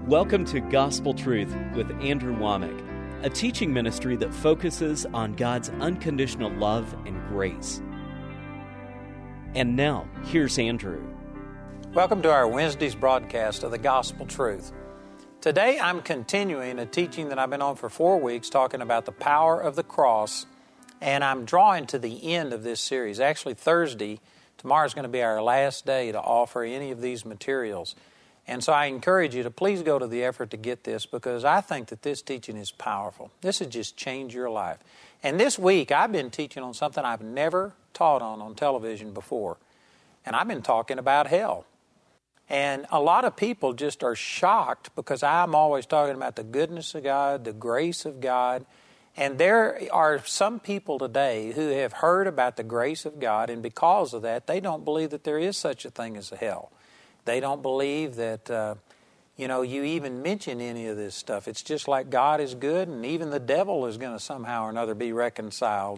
Welcome to Gospel Truth with Andrew Womack, a teaching ministry that focuses on God's unconditional love and grace. And now, here's Andrew. Welcome to our Wednesday's broadcast of the Gospel Truth. Today I'm continuing a teaching that I've been on for 4 weeks, talking about the power of the cross, and I'm drawing to the end of this series. Actually, Thursday, tomorrow is going to be our last day to offer any of these materials. And so I encourage you to please go to the effort to get this, because I think that this teaching is powerful. This will just change your life. And this week I've been teaching on something I've never taught on television before. And I've been talking about hell. And a lot of people just are shocked because I'm always talking about the goodness of God, the grace of God. And there are some people today who have heard about the grace of God, and because of that, they don't believe that there is such a thing as a hell. They don't believe that, you even mention any of this stuff. It's just like God is good, and even the devil is going to somehow or another be reconciled.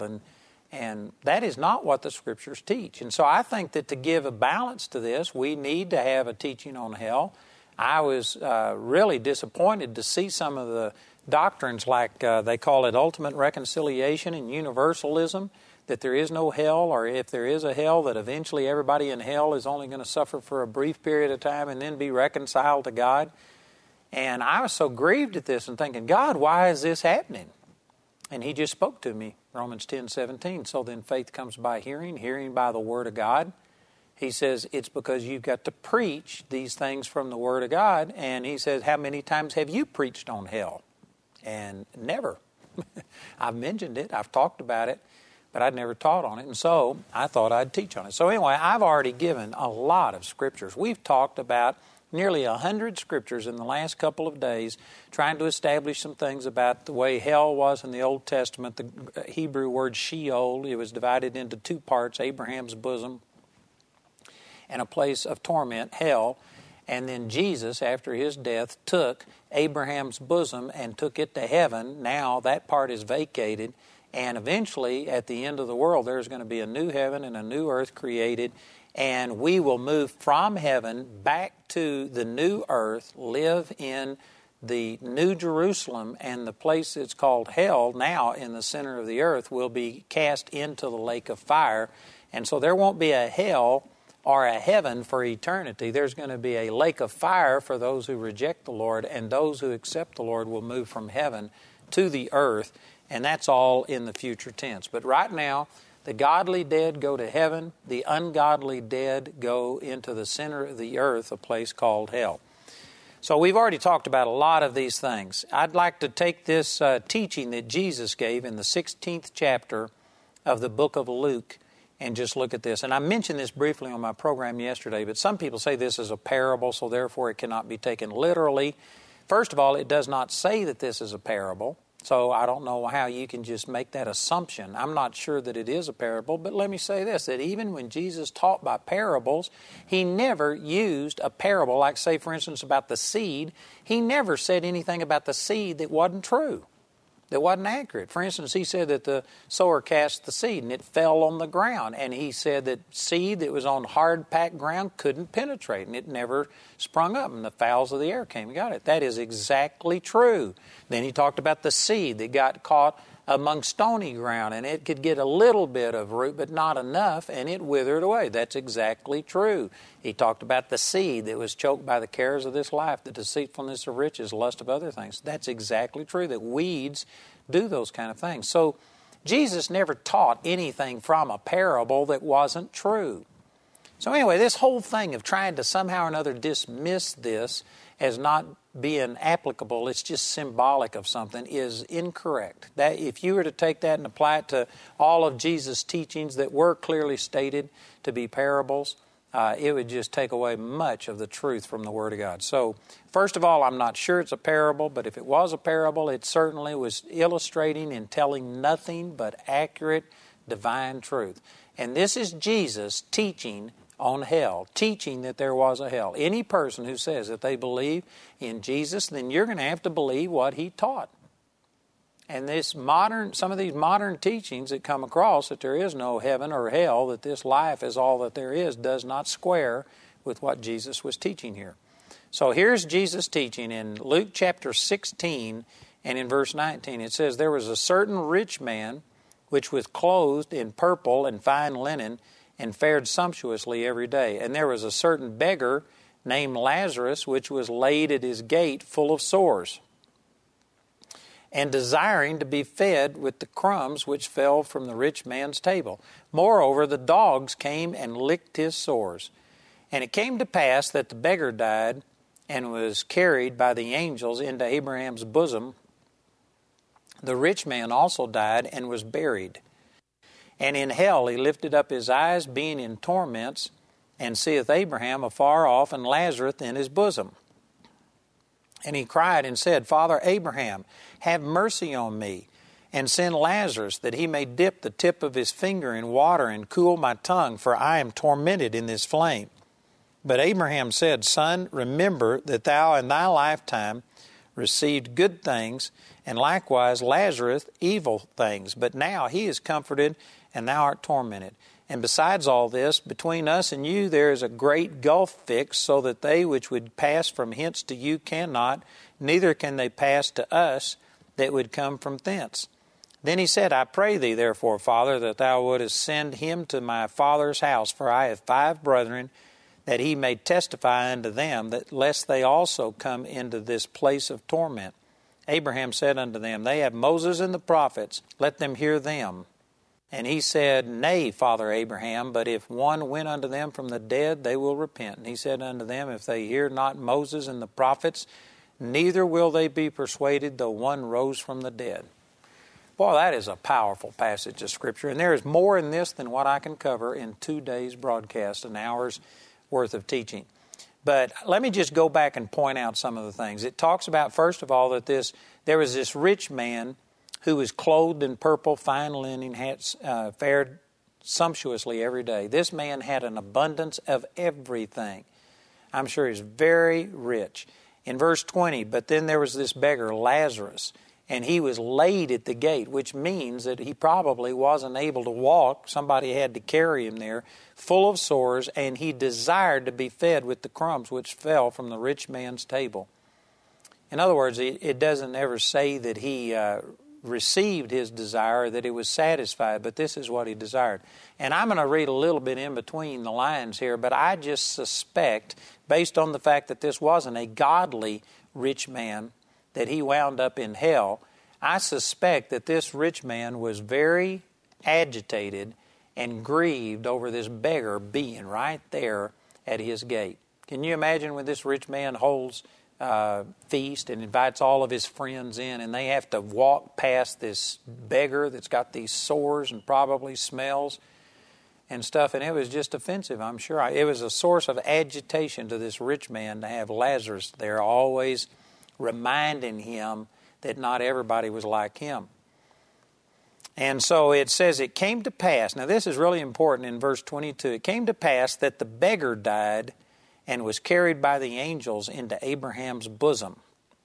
And that is not what the Scriptures teach. And so I think that to give a balance to this, we need to have a teaching on hell. I was really disappointed to see some of the doctrines like they call it ultimate reconciliation and universalism, that there is no hell, or if there is a hell, that eventually everybody in hell is only going to suffer for a brief period of time and then be reconciled to God. And I was so grieved at this and thinking, God, why is this happening? And He just spoke to me, Romans 10:17. So then faith comes by hearing, hearing by the Word of God. He says it's because you've got to preach these things from the Word of God. And He says, how many times have you preached on hell? And never. I've mentioned it, I've talked about it, but I'd never taught on it, and so I thought I'd teach on it. So anyway, I've already given a lot of scriptures. We've talked about nearly 100 scriptures in the last couple of days, trying to establish some things about the way hell was in the Old Testament. The Hebrew word Sheol, it was divided into two parts, Abraham's bosom and a place of torment, hell. And then Jesus, after His death, took Abraham's bosom and took it to heaven. Now that part is vacated. And eventually, at the end of the world, there's going to be a new heaven and a new earth created, and we will move from heaven back to the new earth, live in the new Jerusalem, and the place that's called hell, now in the center of the earth, will be cast into the lake of fire. And so there won't be a hell or a heaven for eternity. There's going to be a lake of fire for those who reject the Lord, and those who accept the Lord will move from heaven to the earth. And that's all in the future tense. But right now, the godly dead go to heaven. The ungodly dead go into the center of the earth, a place called hell. So we've already talked about a lot of these things. I'd like to take this teaching that Jesus gave in the 16th chapter of the book of Luke and just look at this. And I mentioned this briefly on my program yesterday, but some people say this is a parable, so therefore it cannot be taken literally. First of all, it does not say that this is a parable. So I don't know how you can just make that assumption. I'm not sure that it is a parable, but let me say this, that even when Jesus taught by parables, He never used a parable, like say, for instance, about the seed. He never said anything about the seed that wasn't true, that wasn't accurate. For instance, He said that the sower cast the seed and it fell on the ground. And He said that seed that was on hard packed ground couldn't penetrate, and it never sprung up, and the fowls of the air came and got it. That is exactly true. Then He talked about the seed that got caught among stony ground, and it could get a little bit of root, but not enough, and it withered away. That's exactly true. He talked about the seed that was choked by the cares of this life, the deceitfulness of riches, lust of other things. That's exactly true, that weeds do those kind of things. So Jesus never taught anything from a parable that wasn't true. So anyway, this whole thing of trying to somehow or another dismiss this as not being applicable, it's just symbolic of something, is incorrect. That if you were to take that and apply it to all of Jesus' teachings that were clearly stated to be parables, it would just take away much of the truth from the Word of God. So, first of all, I'm not sure it's a parable, but if it was a parable, it certainly was illustrating and telling nothing but accurate divine truth. And this is Jesus teaching on hell, teaching that there was a hell. Any person who says that they believe in Jesus, then you're going to have to believe what He taught. And some of these modern teachings that come across that there is no heaven or hell, that this life is all that there is, does not square with what Jesus was teaching here. So here's Jesus teaching in Luke chapter 16 and in verse 19. It says, "There was a certain rich man which was clothed in purple and fine linen and fared sumptuously every day. And there was a certain beggar named Lazarus which was laid at his gate full of sores, and desiring to be fed with the crumbs which fell from the rich man's table. Moreover, the dogs came and licked his sores. And it came to pass that the beggar died and was carried by the angels into Abraham's bosom. The rich man also died and was buried. And in hell he lifted up his eyes, being in torments, and seeth Abraham afar off, and Lazarus in his bosom. And he cried and said, Father Abraham, have mercy on me, and send Lazarus, that he may dip the tip of his finger in water and cool my tongue, for I am tormented in this flame. But Abraham said, Son, remember that thou in thy lifetime received good things, and likewise Lazarus evil things. But now he is comforted, and thou art tormented. And besides all this, between us and you there is a great gulf fixed, so that they which would pass from hence to you cannot, neither can they pass to us that would come from thence. Then he said, I pray thee, therefore, Father, that thou wouldest send him to my father's house, for I have 5 brethren, that he may testify unto them, that lest they also come into this place of torment. Abraham said unto them, They have Moses and the prophets, let them hear them. And he said, Nay, Father Abraham, but if one went unto them from the dead, they will repent. And he said unto them, If they hear not Moses and the prophets, neither will they be persuaded, though one rose from the dead. Boy, that is a powerful passage of Scripture. And there is more in this than what I can cover in 2 days' broadcast, an hour's worth of teaching. But let me just go back and point out some of the things. It talks about, first of all, that there was this rich man who was clothed in purple, fine linen, fared sumptuously every day. This man had an abundance of everything. I'm sure he's very rich. In verse 20, but then there was this beggar, Lazarus, and he was laid at the gate, which means that he probably wasn't able to walk. Somebody had to carry him there, full of sores, and he desired to be fed with the crumbs which fell from the rich man's table. In other words, it doesn't ever say that he received his desire, that he was satisfied, but this is what he desired. And I'm going to read a little bit in between the lines here, but I just suspect, based on the fact that this wasn't a godly rich man, that he wound up in hell, I suspect that this rich man was very agitated and grieved over this beggar being right there at his gate. Can you imagine when this rich man holds feast and invites all of his friends in, and they have to walk past this beggar that's got these sores and probably smells and stuff, and it was just offensive, I'm sure. It was a source of agitation to this rich man to have Lazarus there, always reminding him that not everybody was like him. And so it says, it came to pass, now this is really important in verse 22, it came to pass that the beggar died and was carried by the angels into Abraham's bosom.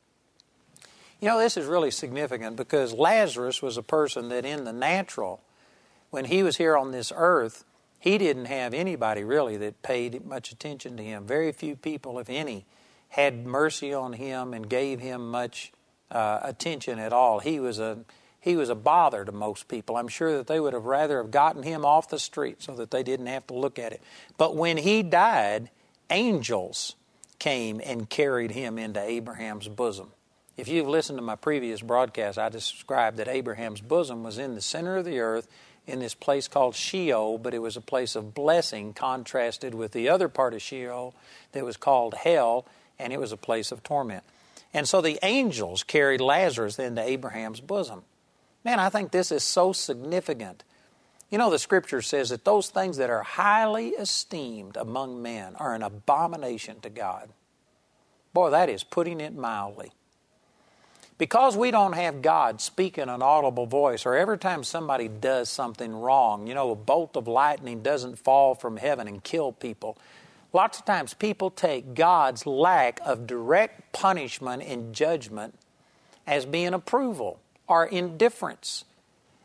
You know, this is really significant because Lazarus was a person that in the natural, when he was here on this earth, he didn't have anybody really that paid much attention to him. Very few people, if any, had mercy on him and gave him much attention at all. He was a bother to most people. I'm sure that they would have rather have gotten him off the street so that they didn't have to look at it. But when he died, angels came and carried him into Abraham's bosom. If you've listened to my previous broadcast, I described that Abraham's bosom was in the center of the earth in this place called Sheol, but it was a place of blessing contrasted with the other part of Sheol that was called hell, and it was a place of torment. And so the angels carried Lazarus into Abraham's bosom. Man, I think this is so significant. You know, the Scripture says that those things that are highly esteemed among men are an abomination to God. Boy, that is putting it mildly. Because we don't have God speak in an audible voice, or every time somebody does something wrong, you know, a bolt of lightning doesn't fall from heaven and kill people. Lots of times people take God's lack of direct punishment and judgment as being approval or indifference.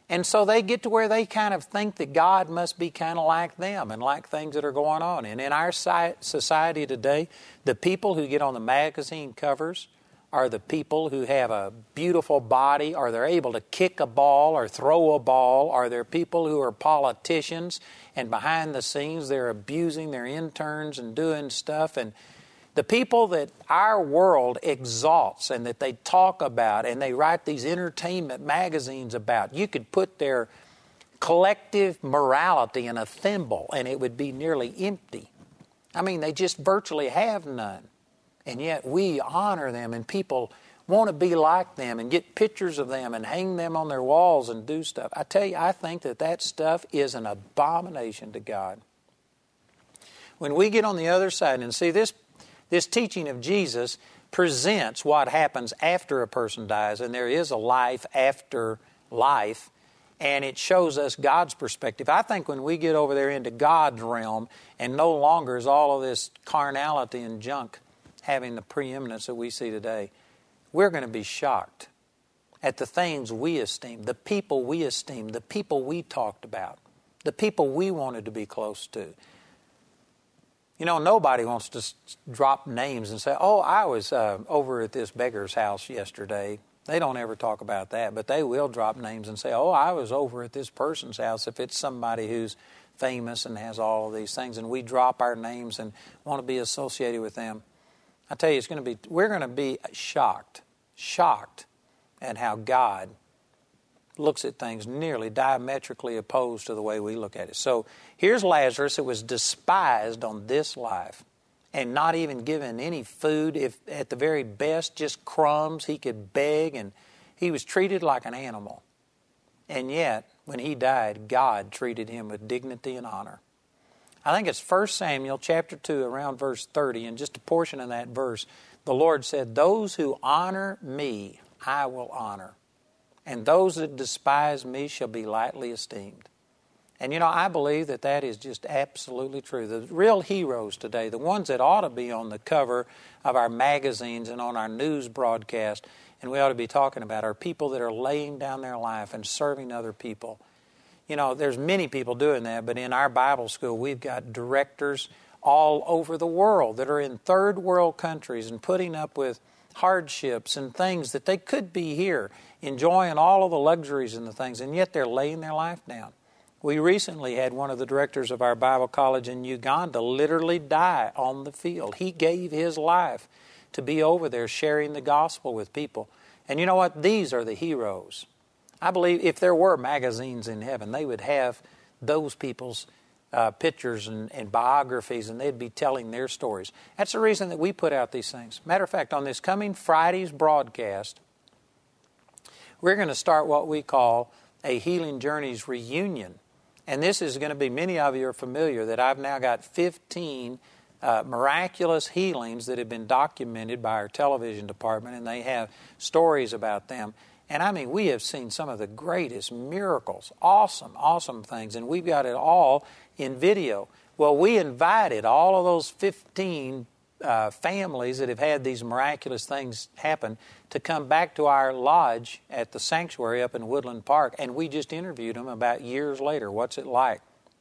And so they get to where they kind of think that God must be kind of like them and like things that are going on. And in our society today, the people who get on the magazine covers are the people who have a beautiful body, or they're able to kick a ball or throw a ball, or they're people who are politicians and behind the scenes they're abusing their interns and doing stuff. And the people that our world exalts and that they talk about and they write these entertainment magazines about, you could put their collective morality in a thimble and it would be nearly empty. I mean, they just virtually have none. And yet we honor them, and people want to be like them and get pictures of them and hang them on their walls and do stuff. I tell you, I think that stuff is an abomination to God. When we get on the other side and see this teaching of Jesus presents what happens after a person dies, and there is a life after life, and it shows us God's perspective. I think when we get over there into God's realm and no longer is all of this carnality and junk having the preeminence that we see today, we're going to be shocked at the things we esteem, the people we esteem, the people we talked about, the people we wanted to be close to. You know, nobody wants to drop names and say, oh, I was over at this beggar's house yesterday. They don't ever talk about that, but they will drop names and say, oh, I was over at this person's house, if it's somebody who's famous and has all of these things, and we drop our names and want to be associated with them. I tell you, we're going to be shocked at how God looks at things nearly diametrically opposed to the way we look at it. So here's Lazarus, who was despised on this life and not even given any food, if at the very best just crumbs he could beg, and he was treated like an animal. And yet, when he died, God treated him with dignity and honor. I think it's 1 Samuel chapter 2, around verse 30, and just a portion of that verse, the Lord said, those who honor me, I will honor, and those that despise me shall be lightly esteemed. And you know, I believe that is just absolutely true. The real heroes today, the ones that ought to be on the cover of our magazines and on our news broadcast, and we ought to be talking about, are people that are laying down their life and serving other people. You know, there's many people doing that, but in our Bible school, we've got directors all over the world that are in third world countries and putting up with hardships and things that they could be here, enjoying all of the luxuries and the things, and yet they're laying their life down. We recently had one of the directors of our Bible college in Uganda literally die on the field. He gave his life to be over there sharing the gospel with people. And you know what? These are the heroes. I believe if there were magazines in heaven, they would have those people's pictures and biographies, and they'd be telling their stories. That's the reason that we put out these things. Matter of fact, on this coming Friday's broadcast, we're going to start what we call a Healing Journeys reunion. And this is going to be, many of you are familiar, that I've now got 15 miraculous healings that have been documented by our television department, and they have stories about them. And I mean, we have seen some of the greatest miracles, awesome things, and we've got it all in video. Well, we invited all of those 15 families that have had these miraculous things happen to come back to our lodge at the sanctuary up in Woodland Park, and we just interviewed them about years later. What's it like?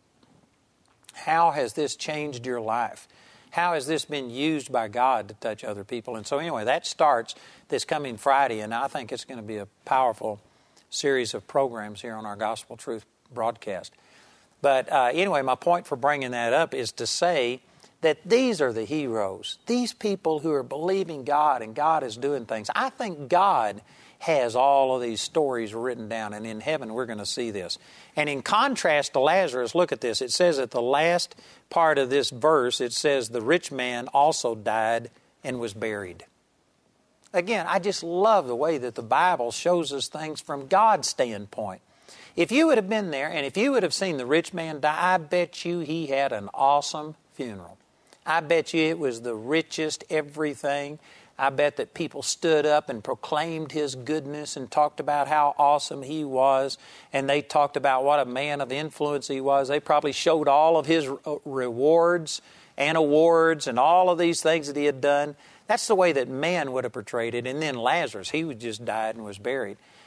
How has this changed your life? How has this been used by God to touch other people? And so anyway, that starts this coming Friday, and I think it's going to be a powerful series of programs here on our Gospel Truth broadcast. But anyway, my point for bringing that up is to say that these are the heroes. These people who are believing God and God is doing things. I think God has all of these stories written down, and in heaven we're going to see this. And in contrast to Lazarus, look at this. It says at the last part of this verse, it says the rich man also died and was buried. Again, I just love the way that the Bible shows us things from God's standpoint. If you would have been there and if you would have seen the rich man die, I bet you he had an awesome funeral. I bet you it was the richest everything. I bet that people stood up and proclaimed his goodness and talked about how awesome he was. And they talked about what a man of influence he was. They probably showed all of his rewards and awards and all of these things that he had done. That's the way that man would have portrayed it. And then Lazarus, he just died and was buried.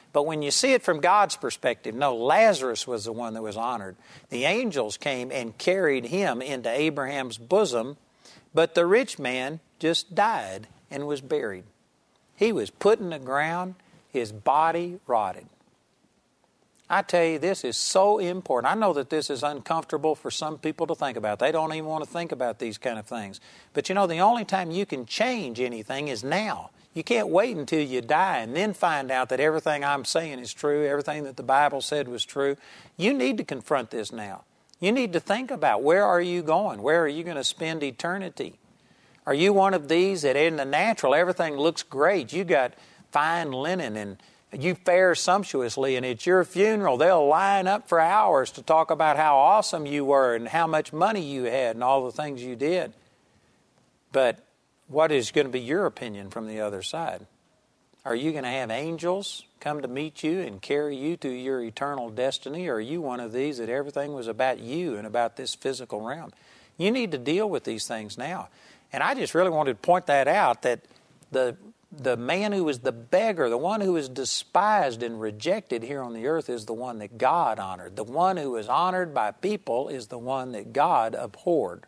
But when you see it from God's perspective, no, Lazarus was the one that was honored. The angels came and carried him into Abraham's bosom, but the rich man just died and was buried. He was put in the ground, his body rotted. I tell you, this is so important. I know that this is uncomfortable for some people to think about. They don't even want to think about these kind of things. But you know, the only time you can change anything is now. You can't wait until you die and then find out that everything I'm saying is true, everything that the Bible said was true. You need to confront this now. You need to think about, where are you going? Where are you going to spend eternity? Are you one of these that in the natural everything looks great? You got fine linen and you fare sumptuously, and at your funeral they'll line up for hours to talk about how awesome you were and how much money you had and all the things you did. But what is going to be your opinion from the other side? Are you going to have angels come to meet you and carry you to your eternal destiny, or are you one of these that everything was about you and about this physical realm? You need to deal with these things now. And I just really wanted to point that out, that the man who was the beggar, the one who was despised and rejected here on the earth, is the one that God honored. The one who was honored by people is the one that God abhorred.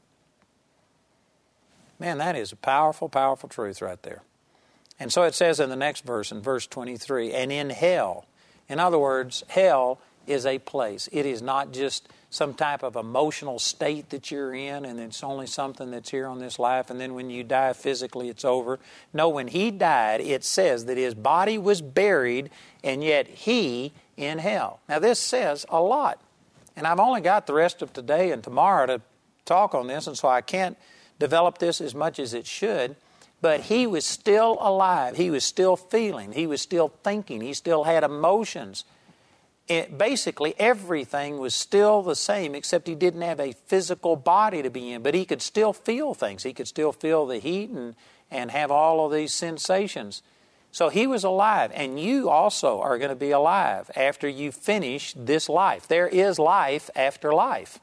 Man, that is a powerful, powerful truth right there. And so it says in the next verse, in verse 23, and in hell. In other words, hell is a place. It is not just some type of emotional state that you're in and it's only something that's here on this life and then when you die physically it's over. No, when he died, it says that his body was buried and yet he in hell. Now this says a lot. And I've only got the rest of today and tomorrow to talk on this, and so I can't develop this as much as it should, but he was still alive. He was still feeling. He was still thinking. He still had emotions. Basically, everything was still the same, except he didn't have a physical body to be in, but he could still feel things. He could still feel the heat and have all of these sensations. So he was alive, and you also are going to be alive after you finish this life. There is life after life.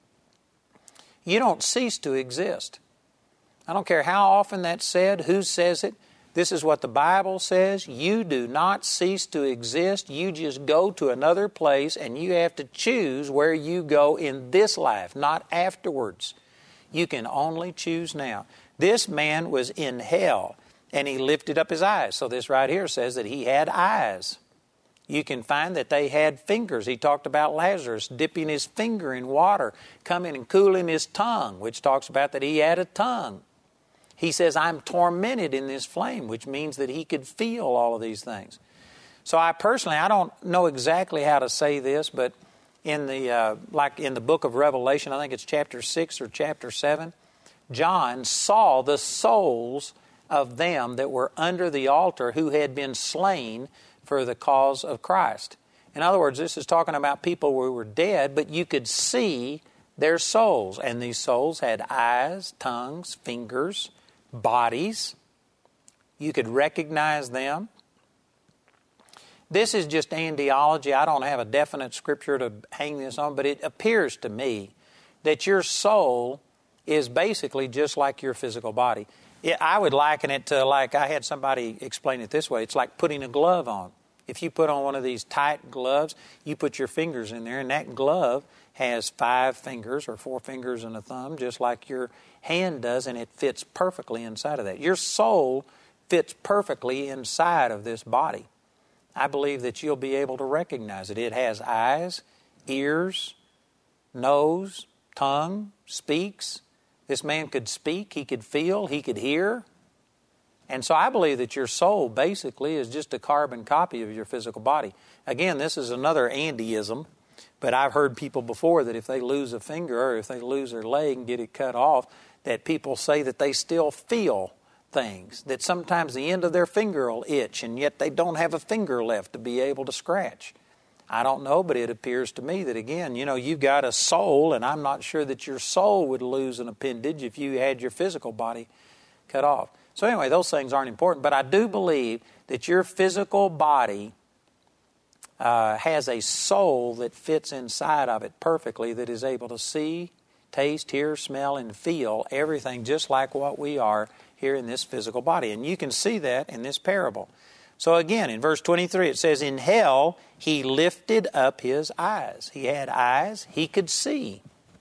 You don't cease to exist. I don't care how often that's said, who says it. This is what the Bible says. You do not cease to exist. You just go to another place, and you have to choose where you go in this life, not afterwards. You can only choose now. This man was in hell, and he lifted up his eyes. So this right here says that he had eyes. You can find that they had fingers. He talked about Lazarus dipping his finger in water, coming and cooling his tongue, which talks about that he had a tongue. He says, I'm tormented in this flame, which means that he could feel all of these things. So I don't know exactly how to say this, but in the book of Revelation, I think it's chapter 6 or chapter 7, John saw the souls of them that were under the altar who had been slain for the cause of Christ. In other words, this is talking about people who were dead, but you could see their souls. And these souls had eyes, tongues, fingers, bodies. You could recognize them. This is just andiology. I don't have a definite scripture to hang this on, but it appears to me that your soul is basically just like your physical body. I would liken it to, like, I had somebody explain it this way. It's like putting a glove on. If you put on one of these tight gloves, you put your fingers in there, and that glove has 5 fingers or 4 fingers and a thumb, just like your hand does, and it fits perfectly inside of that. Your soul fits perfectly inside of this body. I believe that you'll be able to recognize it. It has eyes, ears, nose, tongue, speaks. This man could speak, he could feel, he could hear. And so I believe that your soul basically is just a carbon copy of your physical body. Again, this is another Andyism, but I've heard people before that if they lose a finger or if they lose their leg and get it cut off, that people say that they still feel things, that sometimes the end of their finger will itch and yet they don't have a finger left to be able to scratch. I don't know, but it appears to me that, again, you've got a soul, and I'm not sure that your soul would lose an appendage if you had your physical body cut off. So anyway, those things aren't important, but I do believe that your physical body has a soul that fits inside of it perfectly, that is able to see, taste, hear, smell, and feel everything just like what we are here in this physical body. And you can see that in this parable. So again, in verse 23, it says, in hell, he lifted up his eyes. He had eyes, he could see.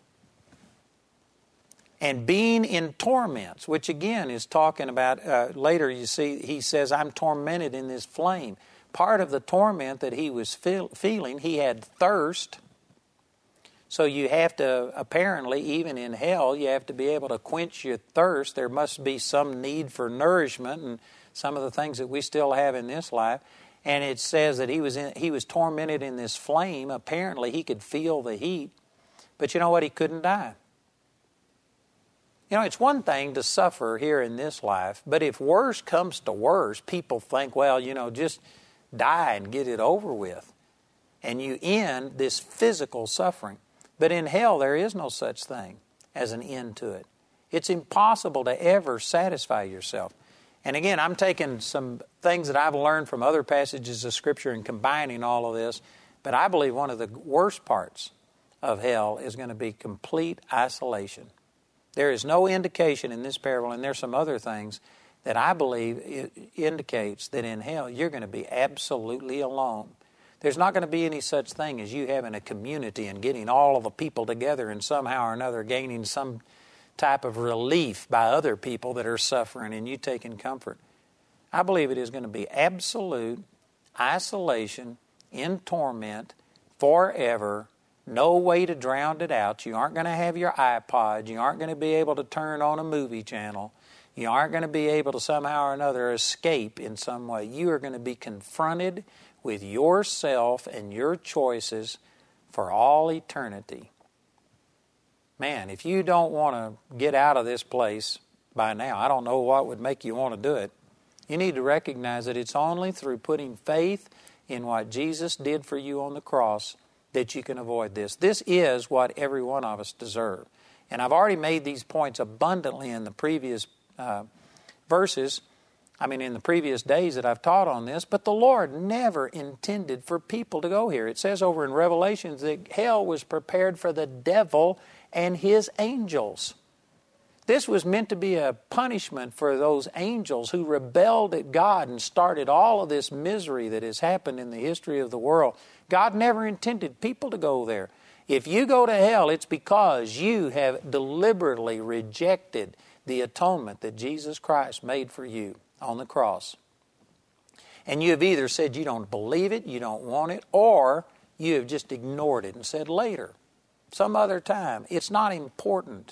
And being in torments, which again is talking about, later you see, he says, I'm tormented in this flame. Part of the torment that he was feeling, he had thirst. So you have to, apparently, even in hell, you have to be able to quench your thirst. There must be some need for nourishment and some of the things that we still have in this life. And it says that he was tormented in this flame. Apparently, he could feel the heat. But you know what? He couldn't die. You know, it's one thing to suffer here in this life, but if worse comes to worse, people think, well, you know, just die and get it over with. And you end this physical suffering. But in hell, there is no such thing as an end to it. It's impossible to ever satisfy yourself. And again, I'm taking some things that I've learned from other passages of Scripture and combining all of this. But I believe one of the worst parts of hell is going to be complete isolation. There is no indication in this parable, and there's some other things that I believe it indicates that in hell you're going to be absolutely alone. There's not going to be any such thing as you having a community and getting all of the people together and somehow or another gaining some type of relief by other people that are suffering and you taking comfort. I believe it is going to be absolute isolation, in torment, forever. No way to drown it out. You aren't going to have your iPod. You aren't going to be able to turn on a movie channel. You aren't going to be able to somehow or another escape in some way. You are going to be confronted with yourself and your choices for all eternity. Man, if you don't want to get out of this place by now, I don't know what would make you want to do it. You need to recognize that it's only through putting faith in what Jesus did for you on the cross that you can avoid this. This is what every one of us deserve. And I've already made these points abundantly in the previous verses, in the previous days that I've taught on this, but the Lord never intended for people to go here. It says over in Revelations that hell was prepared for the devil and his angels. This was meant to be a punishment for those angels who rebelled at God and started all of this misery that has happened in the history of the world. God never intended people to go there. If you go to hell, it's because you have deliberately rejected the atonement that Jesus Christ made for you on the cross. And you have either said you don't believe it, you don't want it, or you have just ignored it and said later, some other time. It's not important.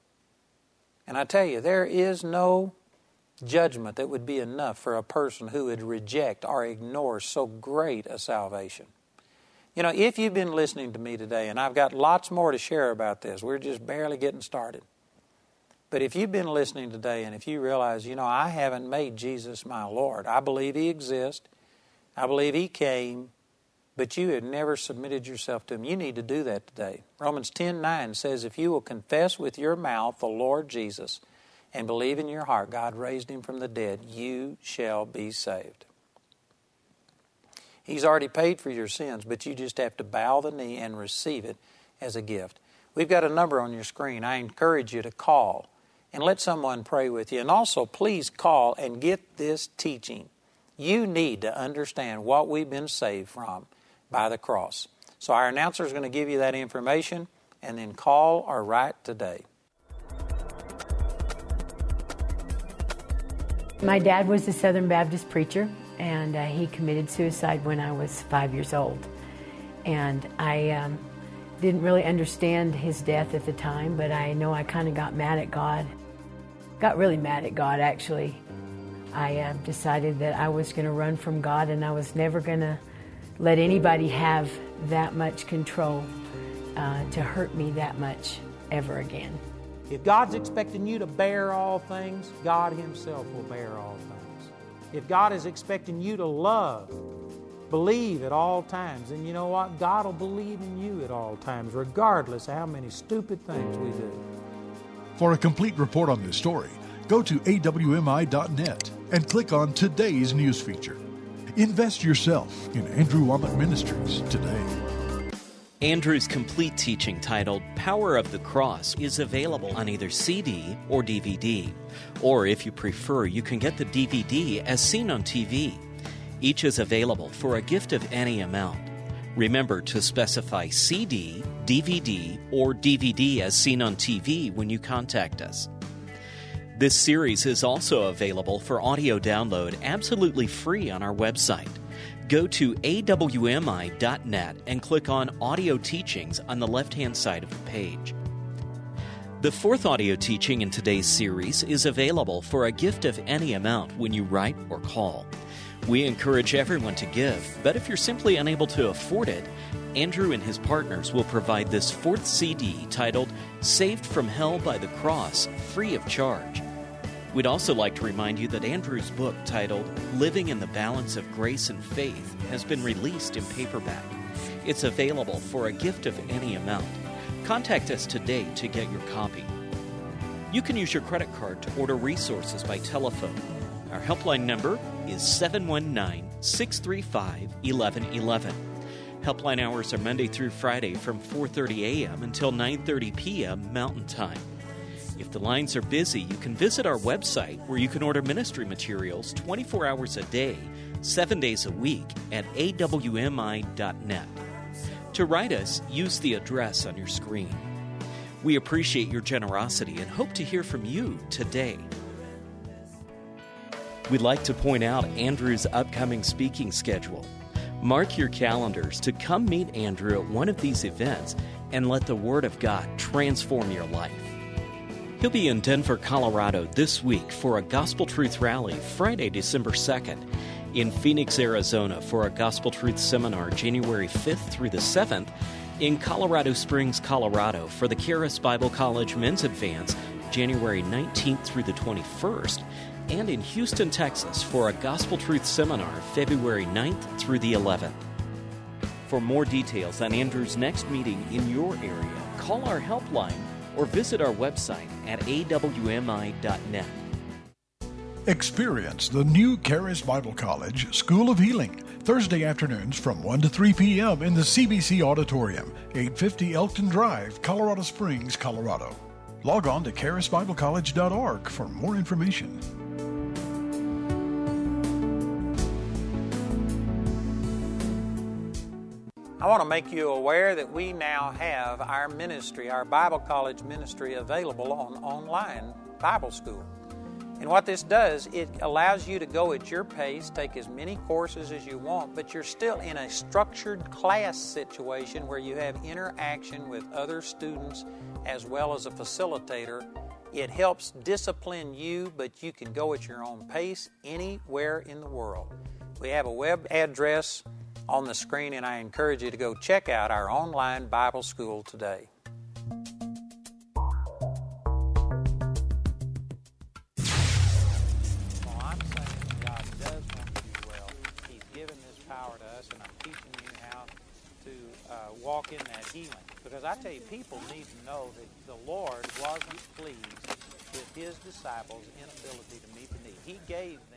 And I tell you, there is no judgment that would be enough for a person who would reject or ignore so great a salvation. You know, if you've been listening to me today, and I've got lots more to share about this, we're just barely getting started. But if you've been listening today and if you realize, I haven't made Jesus my Lord. I believe He exists. I believe He came. But you have never submitted yourself to Him. You need to do that today. Romans 10:9 says, if you will confess with your mouth the Lord Jesus and believe in your heart God raised Him from the dead, you shall be saved. He's already paid for your sins, but you just have to bow the knee and receive it as a gift. We've got a number on your screen. I encourage you to call and let someone pray with you. And also, please call and get this teaching. You need to understand what we've been saved from by the cross. So our announcer is going to give you that information, and then call or write today. My dad was a Southern Baptist preacher, and he committed suicide when I was 5 years old. And I didn't really understand his death at the time, but I know I kind of got mad at God. Got really mad at God, actually. I decided that I was going to run from God, and I was never going to let anybody have that much control to hurt me that much ever again. If God's expecting you to bear all things, God Himself will bear all things. If God is expecting you to love, believe at all times, then you know what? God will believe in you at all times, regardless of how many stupid things we do. For a complete report on this story, go to awmi.net and click on today's news feature. Invest yourself in Andrew Wommack Ministries today. Andrew's complete teaching titled Power of the Cross is available on either CD or DVD. Or if you prefer, you can get the DVD as seen on TV. Each is available for a gift of any amount. Remember to specify CD, DVD, or DVD as seen on TV when you contact us. This series is also available for audio download absolutely free on our website. Go to awmi.net and click on Audio Teachings on the left-hand side of the page. The fourth audio teaching in today's series is available for a gift of any amount when you write or call. We encourage everyone to give, but if you're simply unable to afford it, Andrew and his partners will provide this fourth CD titled Saved from Hell by the Cross, free of charge. We'd also like to remind you that Andrew's book titled Living in the Balance of Grace and Faith has been released in paperback. It's available for a gift of any amount. Contact us today to get your copy. You can use your credit card to order resources by telephone. Our helpline number is 719-635-1111. Helpline hours are Monday through Friday from 4:30 a.m. until 9:30 p.m. Mountain Time. If the lines are busy, you can visit our website where you can order ministry materials 24 hours a day, 7 days a week at awmi.net. To write us, use the address on your screen. We appreciate your generosity and hope to hear from you today. We'd like to point out Andrew's upcoming speaking schedule. Mark your calendars to come meet Andrew at one of these events and let the Word of God transform your life. He'll be in Denver, Colorado this week for a Gospel Truth Rally Friday, December 2nd, in Phoenix, Arizona for a Gospel Truth Seminar January 5th through the 7th, in Colorado Springs, Colorado for the Charis Bible College Men's Advance January 19th through the 21st, and in Houston, Texas for a Gospel Truth Seminar February 9th through the 11th. For more details on Andrew's next meeting in your area, call our helpline or visit our website at awmi.net. Experience the new Charis Bible College School of Healing, Thursday afternoons from 1 to 3 p.m. in the CBC Auditorium, 850 Elkton Drive, Colorado Springs, Colorado. Log on to charisbiblecollege.org for more information. I want to make you aware that we now have our ministry, our Bible College ministry, available on online Bible school. And what this does, it allows you to go at your pace, take as many courses as you want, but you're still in a structured class situation where you have interaction with other students as well as a facilitator. It helps discipline you, but you can go at your own pace anywhere in the world. We have a web address on the screen, and I encourage you to go check out our online Bible school today. Well, I'm saying God does want you well. He's given this power to us, and I'm teaching you how to walk in that healing. Because I tell you, people need to know that the Lord wasn't pleased with His disciples' inability to meet the need. He gave